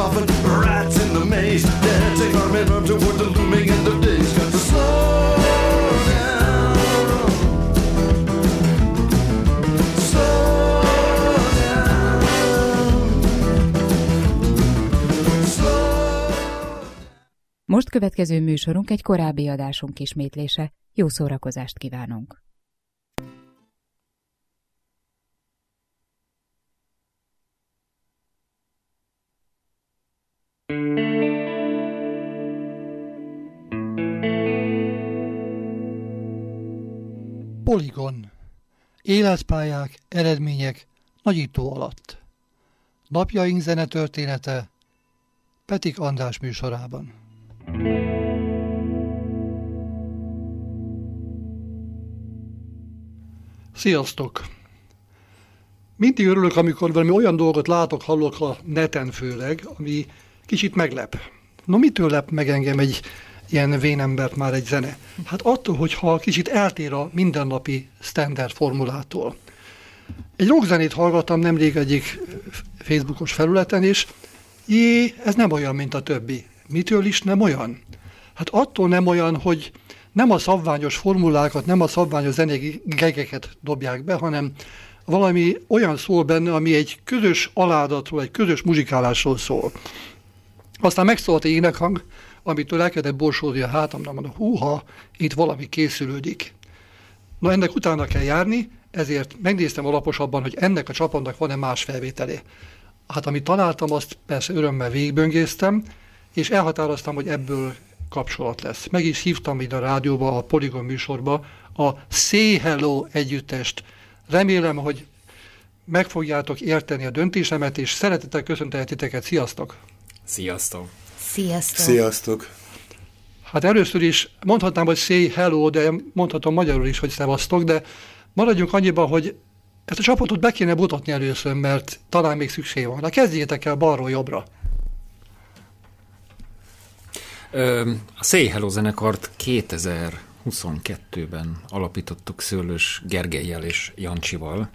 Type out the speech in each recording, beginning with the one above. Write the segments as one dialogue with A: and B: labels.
A: coffin, rats in the maze. Dancing our men on toward the looming end of days. Got to slow down. Slow down. Slow.
B: Most következő műsorunk egy korábbi adásunk ismétlése. Jó szórakozást kívánunk!
C: Poligon. Életpályák, eredmények nagyító alatt. Napjaink zenetörténete Petik András műsorában. Sziasztok! Mindig örülök, amikor valami olyan dolgot látok, hallok a neten főleg, ami kicsit meglep. No, mitől lep meg engem egy ilyen vénembert már egy zene? Hát attól, hogyha kicsit eltér a mindennapi standard formulától. Egy rockzenét hallgattam nemrég egyik Facebookos felületen, és ez nem olyan, mint a többi. Mitől is nem olyan? Hát attól nem olyan, hogy nem a szabványos formulákat, nem a szabványos zenei gegeket dobják be, hanem valami olyan szól benne, ami egy közös aládatról, egy közös muzsikálásról szól. Aztán megszólt egy énekhang, amitől elkezdett borsódni a hátamnak, mondom, húha, itt valami készülődik. Na, ennek utána kell járni, ezért megnéztem alaposabban, hogy ennek a csapatnak van-e más felvételé. Hát amit találtam, azt persze örömmel végigböngésztem, és elhatároztam, hogy ebből kapcsolat lesz. Meg is hívtam ide a rádióba, a Poligon műsorba a Say Hello együttest. Remélem, hogy meg fogjátok érteni a döntésemet, és szeretettel köszöntelek titeket. Sziasztok!
D: Sziasztok!
E: Sziasztok!
D: Sziasztok!
C: Hát először is mondhatnám, hogy say hello, de mondhatom magyarul is, hogy szevasztok, de maradjunk annyiban, hogy ezt a csapatot be kéne mutatni először, mert talán még szükség van. Na, kezdjétek el balról jobbra.
D: A Say Hello zenekart 2022-ben alapítottuk Szőlős Gergellyel és Jancsival,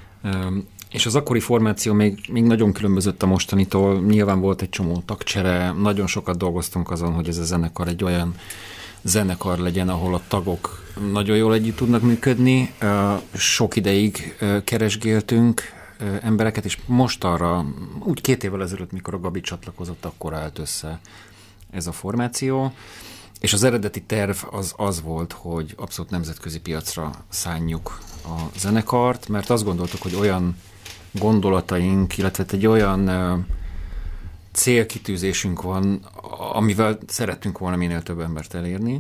D: és az akkori formáció még nagyon különbözött a mostanitól, nyilván volt egy csomó tagcsere, nagyon sokat dolgoztunk azon, hogy ez a zenekar egy olyan zenekar legyen, ahol a tagok nagyon jól együtt tudnak működni. Sok ideig keresgéltünk embereket, és most arra, úgy 2 évvel ezelőtt, mikor a Gabi csatlakozott, akkor állt össze ez a formáció, és az eredeti terv az volt, hogy abszolút nemzetközi piacra szánjuk a zenekart, mert azt gondoltuk, hogy olyan gondolataink, illetve egy olyan célkitűzésünk van, amivel szerettünk volna minél több embert elérni.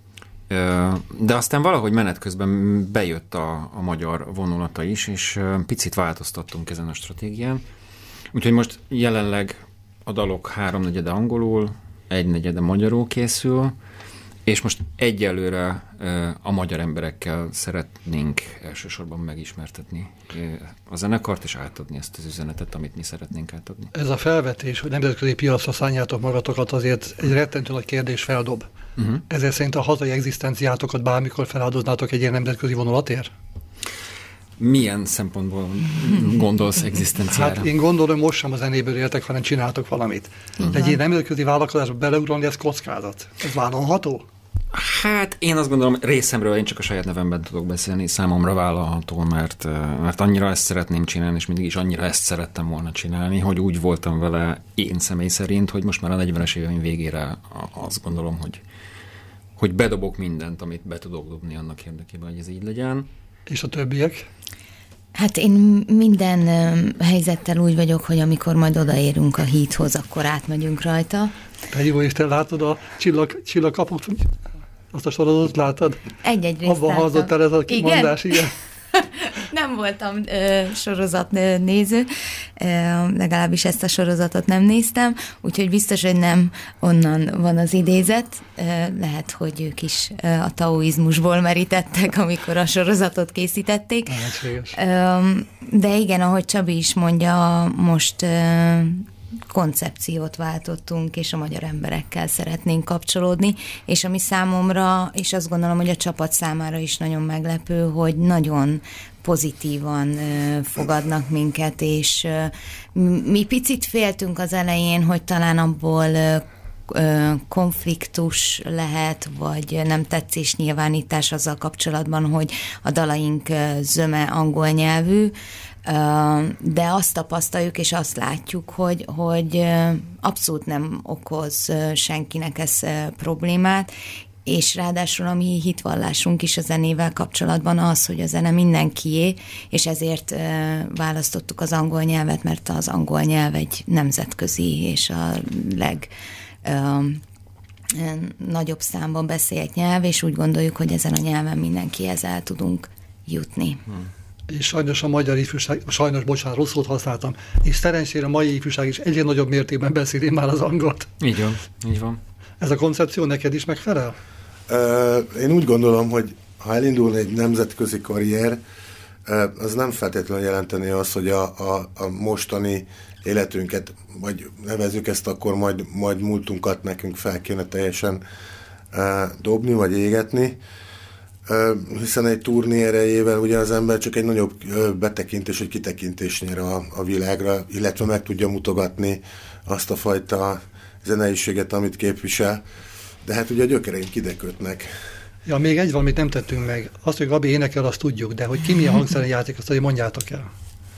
D: De aztán valahogy menet közben bejött a magyar vonulata is, és picit változtattunk ezen a stratégián. Úgyhogy most jelenleg a dalok 3/4 angolul, 1/4 magyarul készül, és most egyelőre a magyar emberekkel szeretnénk elsősorban megismertetni a zenekart, és átadni ezt az üzenetet, amit mi szeretnénk átadni.
C: Ez a felvetés, hogy nemzetközi piacra szánjátok magatokat, azért egy rettentő nagy kérdés feldob. Ezért szerint a hazai egzisztenciátokat bármikor feláldoznátok egy ilyen nemzetközi vonulatért?
D: Milyen szempontból gondolsz egzisztenciára?
C: Hát én gondolom, most sem a zenéből éltek, hanem csináltok valamit. De egy ilyen nemzetközi vállalkozásba beleugrani, ez kockázat. Ez vállalható?
D: Hát én azt gondolom, részemről én csak a saját nevemben tudok beszélni, számomra vállalható, mert annyira ezt szeretném csinálni, és mindig is annyira ezt szerettem volna csinálni, hogy úgy voltam vele én személy szerint, hogy most már a 40-es éveim végére azt gondolom, hogy bedobok mindent, amit be tudok dobni annak érdekében, hogy ez így legyen.
C: És a többiek?
E: Hát én minden helyzettel úgy vagyok, hogy amikor majd odaérünk a hídhoz, akkor átmegyünk rajta.
C: Te jó Isten, látod a csillagkaput? Azt a sorozatot láttad?
E: Egy-egy részt
C: abban hallzottál ez a kimondás, igen?
E: Nem voltam sorozatnéző, legalábbis ezt a sorozatot nem néztem, úgyhogy biztos, hogy nem onnan van az idézet. Lehet, hogy ők is a taoizmusból merítettek, amikor a sorozatot készítették. De igen, ahogy Csabi is mondja, most koncepciót váltottunk, és a magyar emberekkel szeretnénk kapcsolódni, és ami számomra, és azt gondolom, hogy a csapat számára is nagyon meglepő, hogy nagyon pozitívan fogadnak minket, és mi picit féltünk az elején, hogy talán abból konfliktus lehet, vagy nem tetszés nyilvánítás azzal kapcsolatban, hogy a dalaink zöme angol nyelvű, de azt tapasztaljuk, és azt látjuk, hogy abszolút nem okoz senkinek ez problémát, és ráadásul a mi hitvallásunk is a zenével kapcsolatban az, hogy a zene mindenkié, és ezért választottuk az angol nyelvet, mert az angol nyelv egy nemzetközi és a nagyobb számban beszélt nyelv, és úgy gondoljuk, hogy ezen a nyelven mindenkihez el tudunk jutni.
C: És sajnos a magyar ifjúság, bocsánat, rossz szót használtam, és szerencsére a mai ifjúság is egyre nagyobb mértékben beszéli már az angolt.
D: Így van, így van.
C: Ez a koncepció neked is megfelel?
F: Én úgy gondolom, hogy ha elindul egy nemzetközi karrier, az nem feltétlenül jelenteni azt, hogy a mostani életünket, vagy nevezzük ezt akkor, majd múltunkat nekünk fel kéne teljesen dobni, vagy égetni, hiszen egy turné erejével ugye az ember csak egy nagyobb betekintés, vagy kitekintés nyer a világra, illetve meg tudja mutogatni azt a fajta zeneiséget, amit képvisel, de hát ugye a gyökereink ide kötnek.
C: Ja, még egy valamit nem tettünk meg. Azt, hogy Gabi énekel, azt tudjuk, de hogy ki milyen hangszeren játék, azt hogy mondjátok el.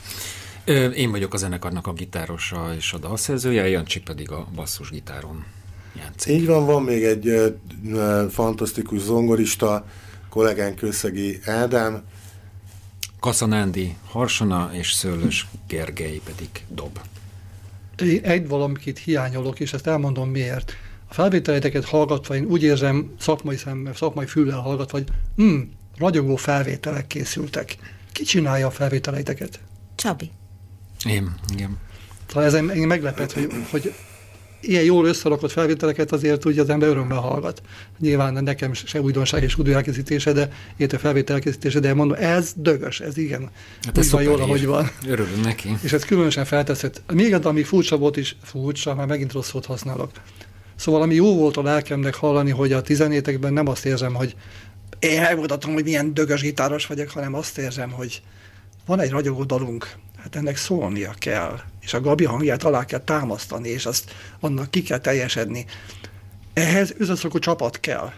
D: Én vagyok a zenekarnak a gitárosa és a dalszerzője, Jancsi pedig a basszusgitáron játszik.
F: Így van még egy fantasztikus zongorista, kollégánk Kőszegi Ádám.
D: Kassa Nándi harsona, és Szőlős Gergely pedig dob.
C: Egy valamit hiányolok, és ezt elmondom miért. A felvételeiteket hallgatva, én úgy érzem, szakmai füllel hallgatva, hogy ragyogó felvételek készültek. Ki csinálja a felvételeiteket?
E: Csabi.
D: Én, igen.
C: Talán ez engem meglepett, hogy ilyen jól összerakott felvételeket azért ugye az ember örömmel hallgat. Nyilván nekem se újdonság és elkészítése, de érte felvétel elkészítése, de mondom, ez dögös, ez igen.
D: Hát ez
C: van jól, ahogy van.
D: Örülünk neki.
C: És ez különösen felteszett. Még ami furcsa volt is, már megint rossz szót használok. Szóval ami jó volt a lelkemnek hallani, hogy a tizenétekben nem azt érzem, hogy én megmutatom, hogy milyen dögös gitáros vagyok, hanem azt érzem, hogy van egy ragyogó dalunk, hát ennek szólnia kell, és a Gabi hangját alá kell támasztani, és azt annak ki kell teljesedni. Ehhez összeszokó csapat kell.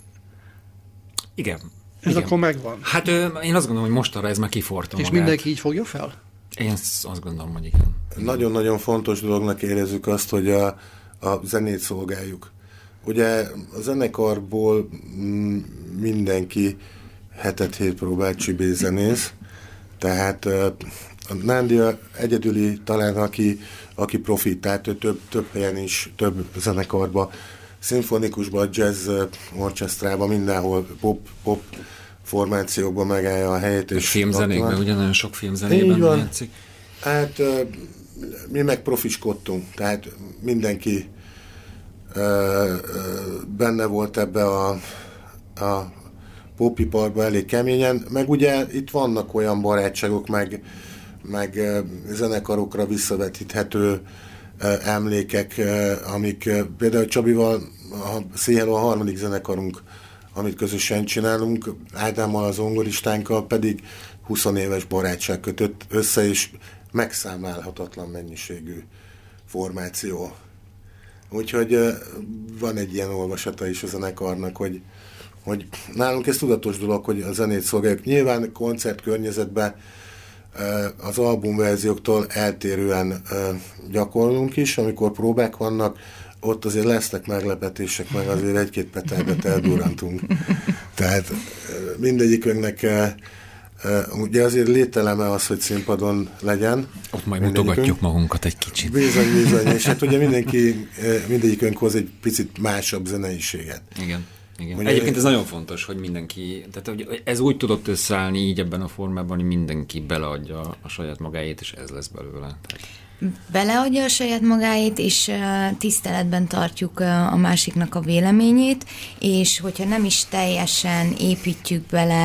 D: Igen.
C: Ez
D: igen.
C: akkor megvan.
D: Hát én azt gondolom, hogy mostanra ez már kiforta
C: És
D: magát.
C: mindenki így fogja fel?
D: Én azt gondolom, hogy igen.
F: Nagyon-nagyon fontos dolognak érezzük azt, hogy a zenét szolgáljuk. Ugye a zenekarból mindenki hetet próbál csibézenész, tehát a Nándi egyedüli talán, aki profi, tehát ő több helyen is, több zenekarba, szimfonikusban, jazz orchestrában, mindenhol pop formációkban megállja a helyét. És
D: filmzenékben, ugye nagyon sok filmzenében játszik.
F: Hát mi meg profiskodtunk, tehát mindenki benne volt ebbe a popiparba elég keményen, meg ugye itt vannak olyan barátságok, meg zenekarokra visszavetíthető emlékek, amik például Csabival, a Széheló a harmadik zenekarunk, amit közösen csinálunk, Ádámmal, az zongoristánkkal pedig 20 éves barátság kötött össze, és megszámlálhatatlan mennyiségű formáció. Úgyhogy van egy ilyen olvasata is a zenekarnak, hogy nálunk ez tudatos dolog, hogy a zenét szolgáljuk. Nyilván koncertkörnyezetben az albumverzióktól eltérően gyakorlunk is, amikor próbák vannak, ott azért lesznek meglepetések, meg azért egy-két petárdot eldurrantunk. Tehát mindegyikünknek ugye azért lételeme az, hogy színpadon legyen. Ott
D: majd mutogatjuk magunkat egy kicsit.
F: Bizony. És hát ugye mindegyikünk hoz egy picit másabb zeneiséget.
D: Igen. Ugye, egyébként ez nagyon fontos, hogy mindenki, tehát hogy ez úgy tudott összeállni így ebben a formában, hogy mindenki beleadja a saját magáét, és ez lesz belőle.
E: Beleadja a saját magáét, és tiszteletben tartjuk a másiknak a véleményét, és hogyha nem is teljesen építjük bele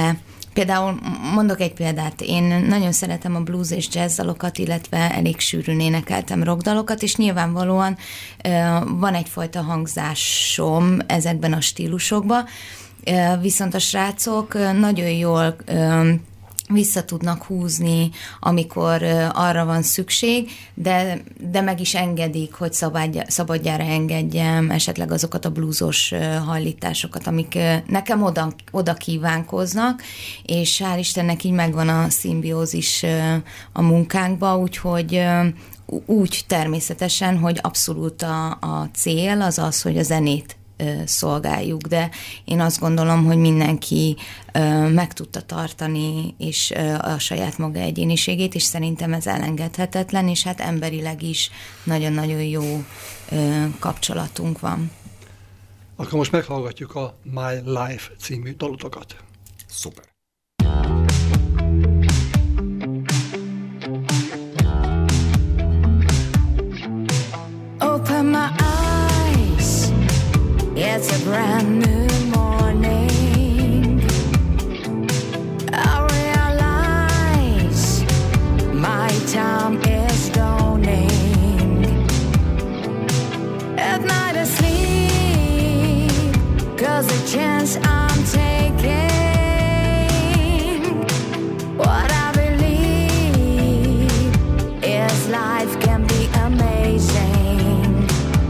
E: Például mondok egy példát, én nagyon szeretem a blues és jazz dalokat, illetve elég sűrűn énekeltem rockdalokat, és nyilvánvalóan van egyfajta hangzásom ezekben a stílusokban, viszont a srácok nagyon jól vissza tudnak húzni, amikor arra van szükség, de meg is engedik, hogy szabadjára engedjem esetleg azokat a bluesos hajlításokat, amik nekem oda kívánkoznak, és hál' Istennek így megvan a szimbiózis a munkánkban, úgyhogy úgy természetesen, hogy abszolút a cél az az, hogy a zenét szolgáljuk, de én azt gondolom, hogy mindenki meg tudta tartani és a saját maga egyéniségét, és szerintem ez elengedhetetlen, és hát emberileg is nagyon-nagyon jó kapcsolatunk van.
C: Akkor most meghallgatjuk a My Life című dalotokat.
D: Szuper.
E: Open my eyes, it's a brand new morning. I realize my time is dawning. At night I sleep, 'cause the chance I'm taking, what I believe is life can be amazing.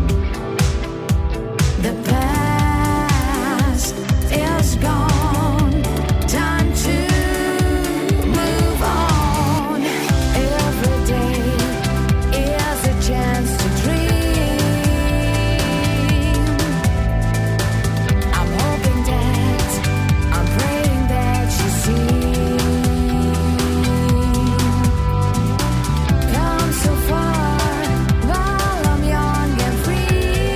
E: The past is gone, time to move on. Every day is a chance to dream. I'm hoping that, I'm praying that you see. Come so far while I'm young and free.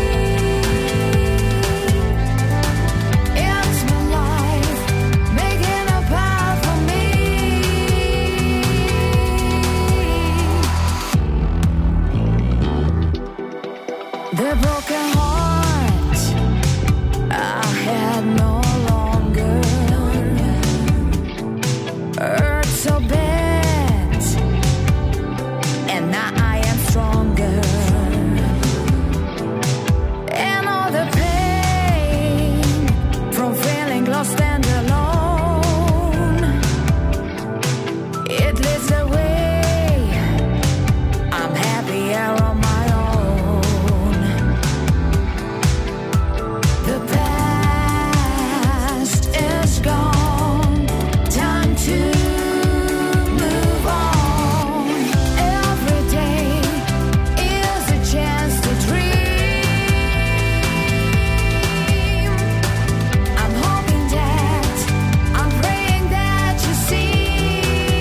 E: It's my life, making a path for me. The broken heart I had no longer hurt so bad, and now I am stronger. And all the pain from feeling lost and alone, it leads the way. I'm happier on my own. The past is gone, time to move on. Every day is a chance to dream. I'm hoping that, I'm praying that you see.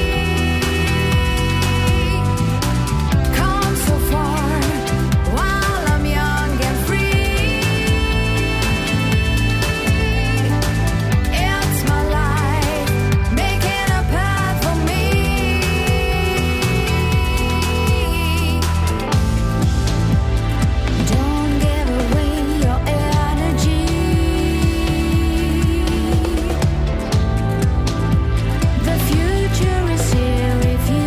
E: Come so far while I'm young and free. It's my life, making a path for me. Don't give away your energy. The future is here if you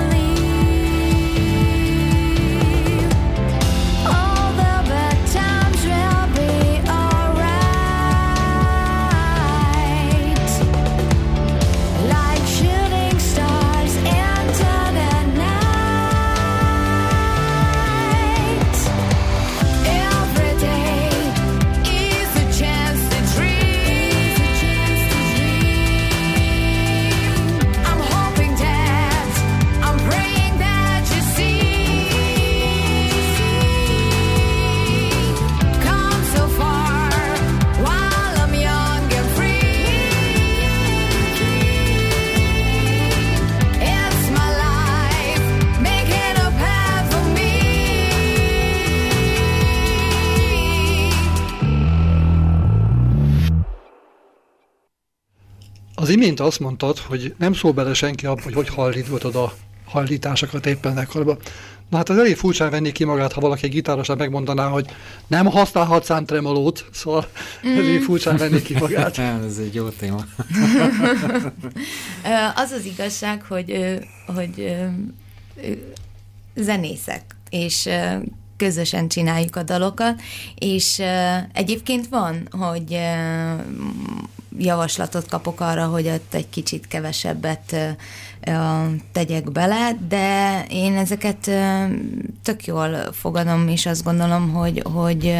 E: believe. All the bad times will be alright. Like shooting stars into the night. Every day is a chance to dream. I'm hoping that, I'm praying that you see. Come so far while I'm young and free. It's my life, making a path for me.
C: Az imént azt mondtad, hogy nem szól bele senki abba, hogy hajlítgatod a hajlításokat éppen ekkorban. Na hát az elég furcsán venné ki magát, ha valaki gitárosan megmondaná, hogy nem használhat szántremolót, szóval elég furcsán venné ki magát.
D: Ez egy jó téma.
E: Az az igazság, hogy zenészek, és közösen csináljuk a dalokat, és egyébként van, hogy javaslatot kapok arra, hogy ott egy kicsit kevesebbet tegyek bele, de én ezeket tök jól fogadom, és azt gondolom, hogy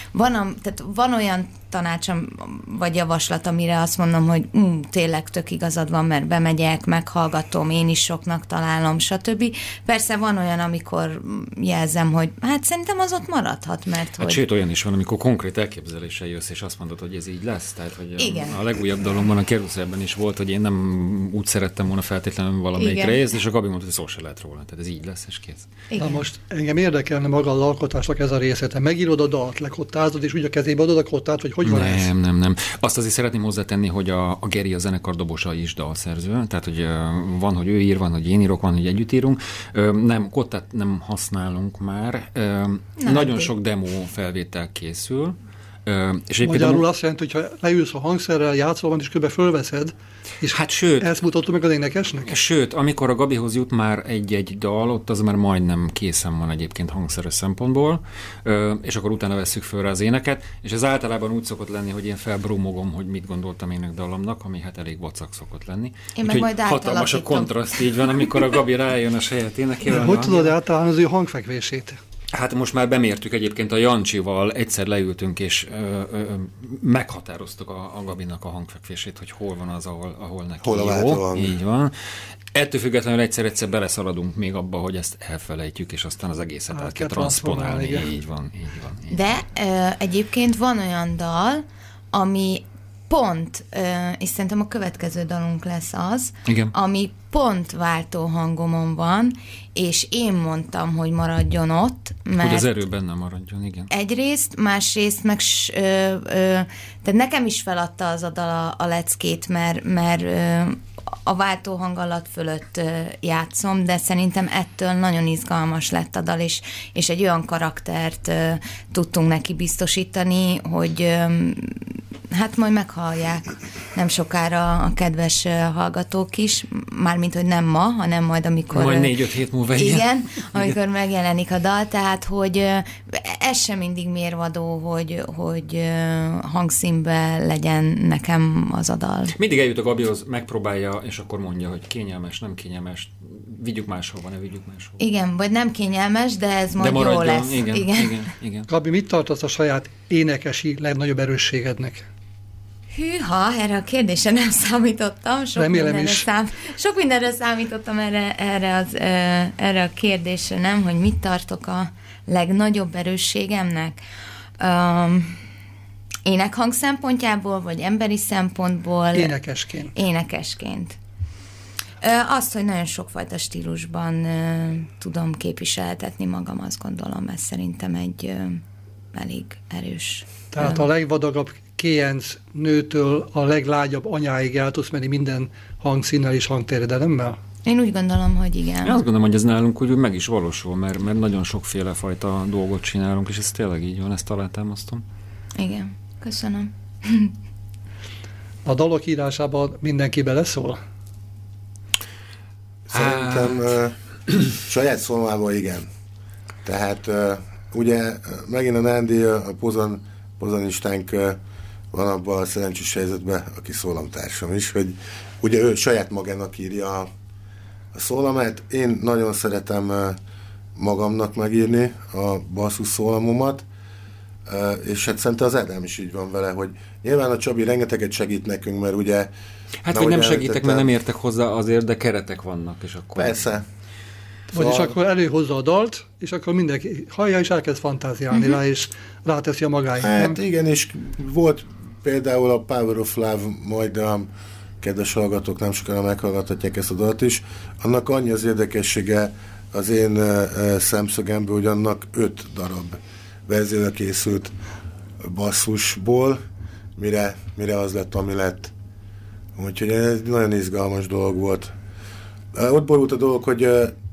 E: van olyan tanácsom, vagy javaslat, amire azt mondom, hogy tényleg tök igazad van, mert bemegyek, meghallgatom, én is soknak találom, stb. Persze van olyan, amikor jelzem, hogy hát szerintem az ott maradhat, mert hogy...
D: Sőt, olyan is van, amikor konkrét elképzeléssel jössz, és azt mondod, hogy ez így lesz. Tehát, hogy a legújabb dalomban, a Keruszélben is volt, hogy én nem úgy szerettem volna feltétlenül valamelyik részt, és a Gabi mondta, hogy szó se lehet róla. Tehát ez így lesz, és kész.
C: Na most engem érdekelne maga az alkotásnak ez a része. Te megírod a dalt, lekottázod, és úgy a kezébe adod a kottát, vagy hogy van ez?
D: Nem. Azt azért szeretném hozzátenni, hogy a Geri a zenekar dobosa is dalszerző, tehát hogy van, hogy ő ír, van, hogy én írok, van, hogy együtt írunk. Nem, kottát nem használunk már. Nagyon sok demo felvétel készül. És
C: magyarul azt jelenti, hogy ha leülsz a hangszerrel, játszol van, és kb. Fölveszed, és
D: hát sőt,
C: ezt mutatod meg az énekesnek?
D: Sőt, amikor a Gabihoz jut már egy dal, ott az már majdnem készen van egyébként hangszeres szempontból, és akkor utána vesszük föl rá az éneket, és ez általában úgy szokott lenni, hogy én felbromogom, hogy mit gondoltam énekdalomnak, ami hát elég vacak szokott lenni.
E: Én meg majd
D: hatalmas a kontraszt, így van, amikor a Gabi rájön a saját énekével.
C: Hogy tudod általán az ő hangfekvését?
D: Hát most már bemértük egyébként a Jancsival, egyszer leültünk, és meghatároztuk a Gabinak a hangfekvését, hogy hol van az, ahol neki
F: hol a
D: jó. Így van. Ettől függetlenül egyszer beleszaladunk még abba, hogy ezt elfelejtjük, és aztán az egészet át kell transponálni. Így van.
E: De egyébként van olyan dal, ami pont, és szerintem a következő dalunk lesz az,
D: igen,
E: ami pont váltó hangomon van, és én mondtam, hogy maradjon ott, mert...
D: Hogy az erő benne maradjon, igen.
E: Egyrészt, másrészt meg tehát nekem is feladta az a dal a leckét, mert a váltó hangalat fölött játszom, de szerintem ettől nagyon izgalmas lett a dal, és egy olyan karaktert tudtunk neki biztosítani, hogy hát majd meghallják nem sokára a kedves hallgatók is, mármint, hogy nem ma, hanem majd amikor...
D: Majd 4-5 hét múlva.
E: Igen, amikor megjelenik a dal, tehát, hogy ez sem mindig mérvadó, hogy hangszínben legyen nekem az a dal.
D: Mindig eljut a Gabihoz, megpróbálja, és akkor mondja, hogy kényelmes, nem kényelmes, vigyük máshova, ne vigyük máshova.
E: Igen, vagy nem kényelmes, de ez majd jó lesz.
D: Igen.
C: Gabi, mit tartasz a saját énekesi legnagyobb erősségednek?
E: Hűha, erre a kérdésre nem számítottam. Sok mindenre számítottam erre a kérdésre, nem, hogy mit tartok a legnagyobb erősségemnek. Énekhang szempontjából, vagy emberi szempontból? Énekesként. Azt, hogy nagyon sokfajta stílusban tudom képviseltetni magam, azt gondolom, ez szerintem egy elég erős.
C: Tehát a legvadagabb kéjenc nőtől a leglágyabb anyáig el tudsz menni minden hangszínnel és hangterjedelemmel?
E: Én úgy gondolom, hogy igen.
D: Én azt gondolom, hogy ez nálunk úgy meg is valósul, mert nagyon sokféle fajta dolgot csinálunk, és ez tényleg így van, ezt alátámasztom.
E: Igen, köszönöm.
C: A dalok írásában mindenki beleszól?
F: Szerintem saját szólmában igen. Tehát ugye megint a Nándi, a pozanistánk van abban a szerencsés helyzetben, aki szólamtársam is, hogy ugye ő saját magának írja a szólamát. Én nagyon szeretem magamnak megírni a basszus szólamomat, és hát szerintem az Ádám is így van vele, hogy nyilván a Csabi rengeteget segít nekünk, mert ugye...
D: Hát, hogy nem segítek, mert nem értek hozzá azért, de keretek vannak, és akkor...
F: Persze.
C: Vagyis akkor előhozza a dalt, és akkor mindenki hallja, és elkezd fantáziálni rá, és ráteszi a magáit.
F: Hát igen, és volt például a Power of Love, majd a kedves hallgatók nem sokára meghallgathatják ezt a dalt is. Annak annyi az érdekessége az én szemszögemből, hogy annak 5 darab verzióra készült basszusból, mire az lett, ami lett. Úgyhogy ez nagyon izgalmas dolog volt. Ott borult a dolog, hogy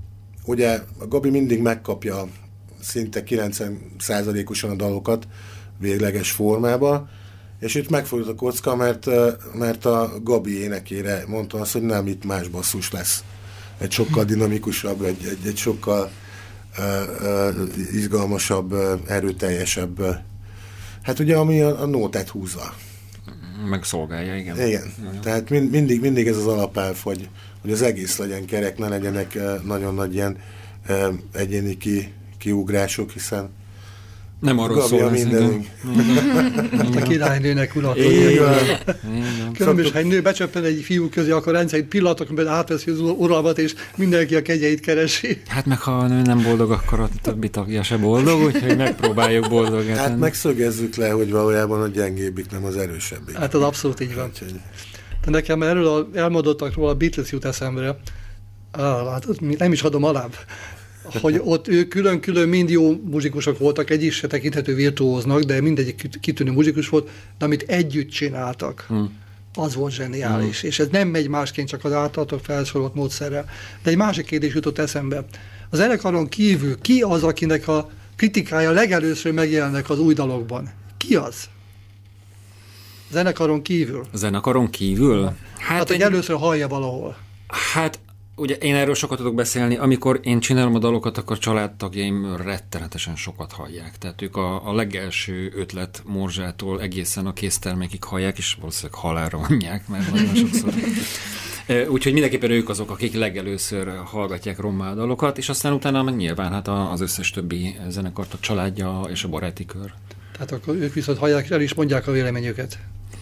F: ugye a Gabi mindig megkapja szinte 90%-osan a dalokat végleges formába, és itt megfordult a kocka, mert a Gabi énekére mondta azt, hogy nem, itt más basszus lesz. Egy sokkal dinamikusabb, egy sokkal izgalmasabb, erőteljesebb, hát ugye ami a nótát húzza.
D: Meg szolgálja, igen.
F: Igen, tehát mindig ez az alapelv, hogy az egész legyen kerek, ne legyenek nagyon nagy ilyen egyéni kiugrások, hiszen
D: nem arról szól
F: mindenünk.
C: A királynőnek uratod. Különböző, ha egy nő becsöppen egy fiú közé, akkor rendszerint pillanatokban átveszi az uralmat, és mindenki a kegyeit keresi.
D: Hát meg ha a nő nem boldog, akkor a többi tagja se boldog, úgyhogy megpróbáljuk boldogítani.
F: Hát megszögezzük le, hogy valójában a gyengébbik, nem az erősebbik.
C: Hát az abszolút így van. De nekem erről elmondottakról a Beatles jut eszemre. Hát nem is adom alább. Hogy ott ők külön-külön mind jó muzsikusok voltak, egy is se tekinthető virtuóznak, de mindegyik kitűnő muzsikus volt, de amit együtt csináltak, az volt zseniális. És ez nem megy másként, csak az általatok felsorolt módszerrel. De egy másik kérdés jutott eszembe. A zenekaron kívül ki az, akinek a kritikája legelőször megjelennek az új dalokban? Ki az? A zenekaron kívül?
D: A zenekaron kívül?
C: Hát hogy először hallja valahol.
D: Hát ugye én erről sokat tudok beszélni, amikor én csinálom a dalokat, akkor családtagjaim rettenetesen sokat hallják. Tehát ők a legelső ötlet morzsától egészen a késztermékig hallják, és valószínűleg halálra vonják, mert nagyon sokszor. Úgyhogy mindenképpen ők azok, akik legelőször hallgatják rommá a dalokat, és aztán utána meg nyilván hát az összes többi zenekart, a családja és a baráti kör.
C: Tehát akkor ők viszont hallják, és el is mondják a véleményüket.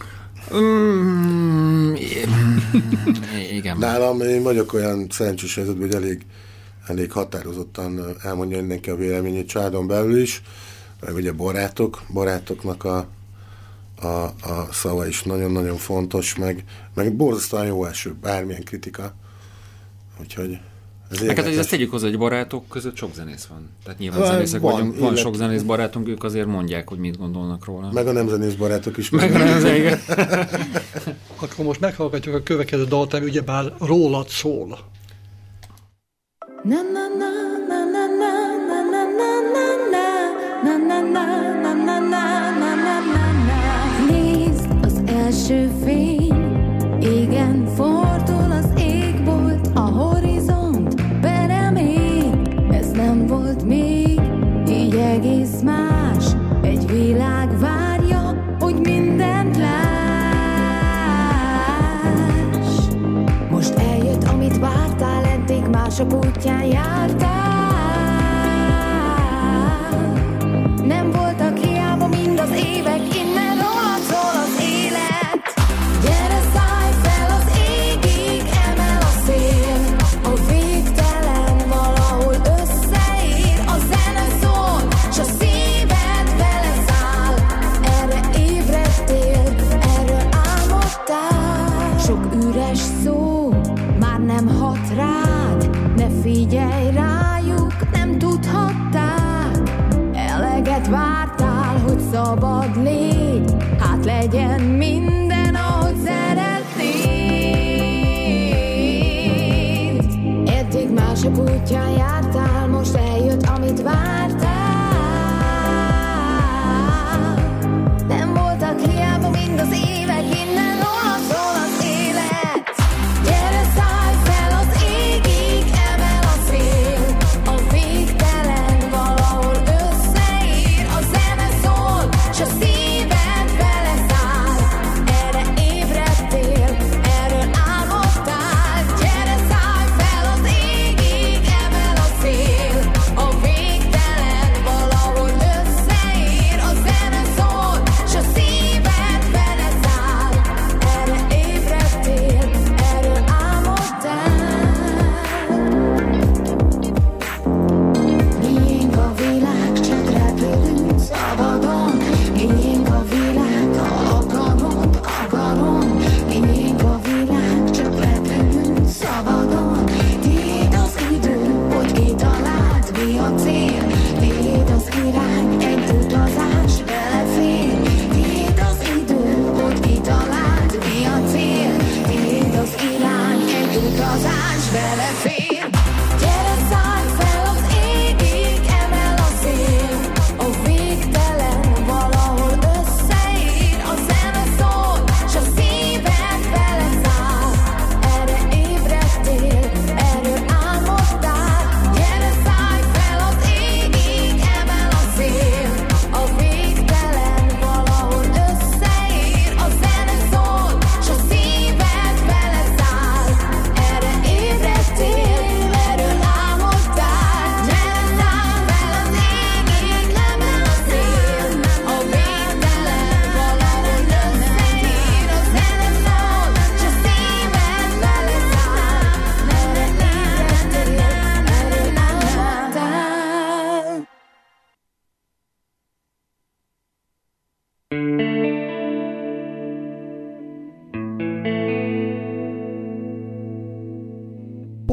D: Igen.
F: Nálam én vagyok olyan szerencsés helyzetben, hogy elég határozottan elmondja mindenki a véleményét családon belül is, meg ugye barátoknak a szava is nagyon-nagyon fontos, meg borzasztóan jó eső, bármilyen kritika. Úgyhogy
D: hát ezt tegyük hozzá, hogy barátok között sok zenész van. Tehát nyilván zenészek vagyunk, van sok zenész barátunk, ők azért mondják, hogy mit gondolnak róla.
F: Meg a nem zenész barátok is.
D: Meg a nem zenész.
C: Akkor most meghallgatjuk a következő dalt, ami ugyebár rólad szól.
G: Nézd, az első fény, igen, fordul az égbolt, a horizont peremén. Ez nem volt még így egész más, egy világ várja, hogy mindent láss. Most eljött, amit vártál, eddig mások útján jártál. Nem voltak hiába mind az évek, innen rólad szól az élet. Gyere, szállj fel az égig, emel a szél, a végtelen valahol összeér. A zene szól, s a szíved beleszáll. Erre ébredtél, erről álmodtál. Sok üres szó már nem hat rád, ne figyelj rájuk, nem tudhatták. Eleget vártál, hogy szabad légy, hát legyen minden, ahogy szeretnéd. Eddig mások útján jártál, most eljött, amit vártál. Nem voltak hiába mind az évek, innen rólad szól az élet. Gyere, szállj fel az égig, emel a szél, a végtelen valahol összeér. A zene szól, s a szíved beleszáll. Erre ébredtél, erről álmodtál. Gyere, szállj fel az égig, emel a szél,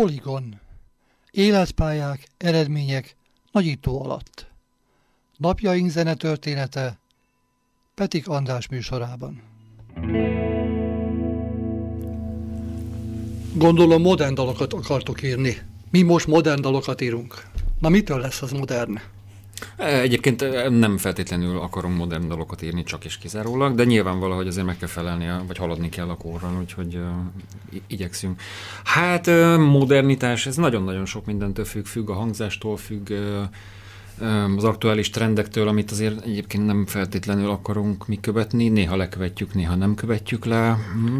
C: Poligon. Életpályák, eredmények nagyító alatt. Napjaink zenetörténete Petik András műsorában. Gondolom modern dalokat akartok írni. Mi most modern dalokat írunk. Na mitől lesz az modern?
D: Egyébként nem feltétlenül akarunk modern dalokat írni, csak és kizárólag, de nyilván valahogy azért meg kell felelni, vagy haladni kell a korral, úgyhogy igyekszünk. Hát modernitás, ez nagyon-nagyon sok mindentől függ a hangzástól, függ az aktuális trendektől, amit azért egyébként nem feltétlenül akarunk mi követni, néha lekövetjük, néha nem követjük le.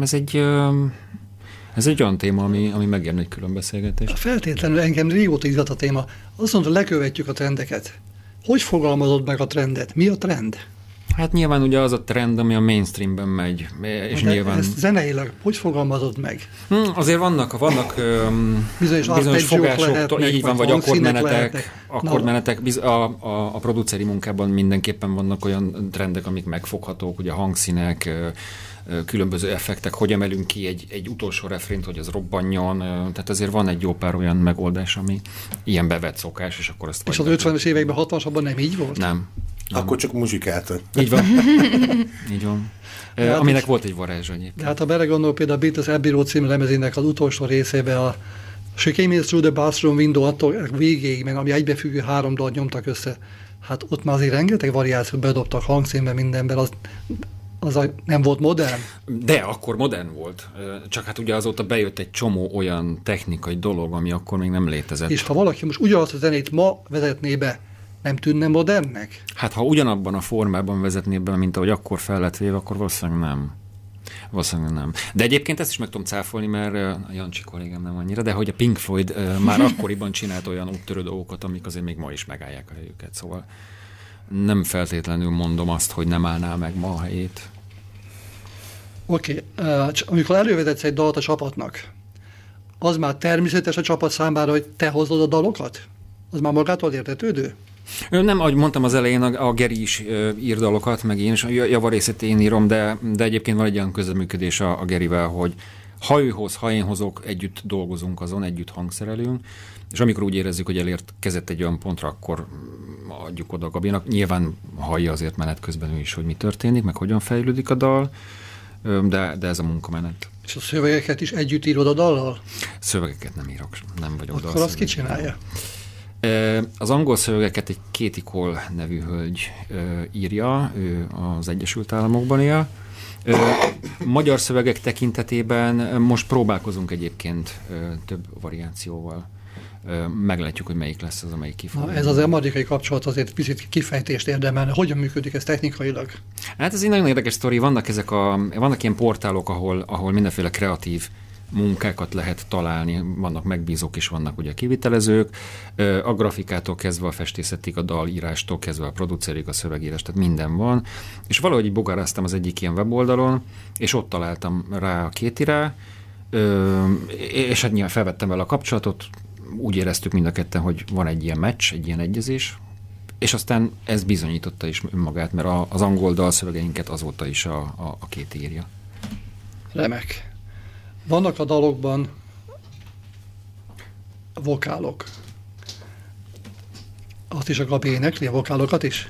D: Ez egy olyan téma, ami megérne egy külön beszélgetést.
C: Feltétlenül engem régóta izgat a téma. Azt mondta, lekövetjük a trendeket. Hogy fogalmazod meg a trendet? Mi a trend?
D: Hát nyilván ugye az a trend, ami a mainstreamben megy. És nyilván...
C: Ezt zeneileg hogy fogalmazod meg?
D: Azért vannak bizonyos fogások, így van, vagy akkordmenetek. A produceri munkában mindenképpen vannak olyan trendek, amik megfoghatók, ugye hangszínek, különböző effektek, hogy emelünk ki egy utolsó refrént, hogy az robbanjon, tehát azért van egy jó pár olyan megoldás, ami ilyen bevett szokás, és akkor azt...
C: És az 50-es években, 60-asban nem így volt?
D: Nem.
F: Akkor csak muzsikáltak.
D: Így van. Így van. Aminek volt egy varázsa egyébként.
C: De hát ha belegondolok, például a Beatles Abbey Road című lemezének az utolsó részébe a She Came In Through the Bathroom Window attól végéig, meg ami egybefüggő 3 dalt nyomtak össze, hát ott már azért rengeteg variációt bedobtak hangszínben mindenben, az nem volt modern?
D: De akkor modern volt. Csak hát ugye azóta bejött egy csomó olyan technikai dolog, ami akkor még nem létezett.
C: És ha valaki most ugyanazt a zenét ma vezetné be, nem tűnne modernnek?
D: Hát ha ugyanabban a formában vezetné be, mint ahogy akkor fel lett véve, akkor valószínűleg nem. De egyébként ezt is meg tudom cáfolni, mert a Jancsi kollégám nem annyira, de hogy a Pink Floyd már akkoriban csinált olyan úttörő dolgokat, amik azért még ma is megállják a helyüket. Szóval nem feltétlenül mondom azt, hogy nem állná meg ma a helyét.
C: Oké. Amikor elővezetsz egy dalt a csapatnak, az már természetes a csapat számára, hogy te hozod a dalokat? Az már magától értetődő?
D: Nem, ahogy mondtam az elején, a Geri is ír dalokat, meg én is, a javarészét én írom, de egyébként van egy olyan közreműködés a Gerivel, hogy ha ő hoz, ha én hozok, együtt dolgozunk azon, együtt hangszerelünk, és amikor úgy érezzük, hogy elérkezett egy olyan pontra, akkor adjuk oda a Gabinak. Nyilván hallja azért menet közben ő is, hogy mi történik, meg hogyan fejlődik a dal, de ez a munkamenet.
C: És a szövegeket is együtt írod a dallal?
D: Szövegeket nem írok, nem vagyok
C: akkor azt ki csinálja?
D: Az angol szövegeket egy Katie Cole nevű hölgy írja, ő az Egyesült Államokban él. Magyar szövegek tekintetében most próbálkozunk egyébként több variációval. Meglátjuk, hogy melyik lesz az, amelyik kifog.
C: Ez az amerikai kapcsolat azért picit kifejtést érdemelne. Hogyan működik ez technikailag?
D: Hát ez egy nagyon érdekes sztori. Vannak ilyen portálok, ahol mindenféle kreatív munkákat lehet találni, vannak megbízók is, vannak ugye kivitelezők, a grafikától kezdve a festészetig, a dalírástól kezdve a producerig, a szövegírás, tehát minden van, és valahogy így bogáráztam az egyik ilyen weboldalon, és ott találtam rá a Katie-re, és hát nyilván felvettem vele a kapcsolatot, úgy éreztük mind a ketten, hogy van egy ilyen meccs, egy ilyen egyezés, és aztán ez bizonyította is önmagát, mert az angol dalszövegeinket azóta is a Katie írja.
C: Remek. Vannak a dalokban vokálok. Azt is a Gabi énekli, a vokálokat is?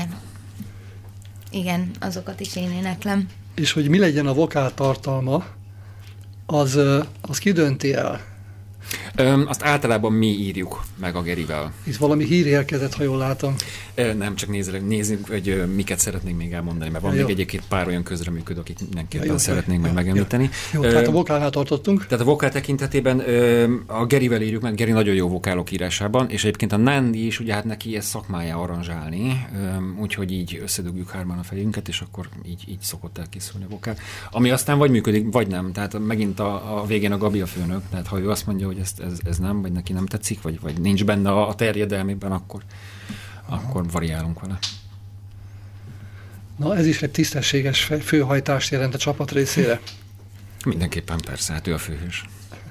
E: Igen, azokat is én éneklem.
C: És hogy mi legyen a vokál tartalma, az ki dönti el?
D: Azt általában mi írjuk meg a Gerivel.
C: Itt valami hír érkezett, ha jól látom.
D: Nem, csak nézzük, hogy miket szeretnénk még elmondani, mert van még egyébként pár olyan közreműködő, akik mindenképpen szeretnénk meg megemlíteni.
C: Jó, tehát a vokálnál tartottunk.
D: Tehát a vokál tekintetében a Gerivel írjuk meg, Geri nagyon jó vokálok írásában, és egyébként a Nandi is, ugye hát neki ez szakmája aranzsálni, úgyhogy így összedugjuk hárman a fejünket, és akkor így szokott elkészülni a vokál. Ami aztán vagy működik, vagy nem. Tehát megint a végén a Gabi a főnök, tehát ha ő azt mondja, hogy ez nem, vagy neki nem tetszik, vagy nincs benne a terjedelmében, akkor variálunk vele.
C: Na, ez is egy tisztességes főhajtást jelent a csapat részére.
D: Mindenképpen persze, hát ő a főhős.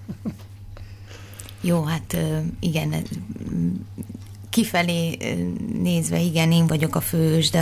E: Jó, hát igen, kifelé nézve igen, én vagyok a főhős, de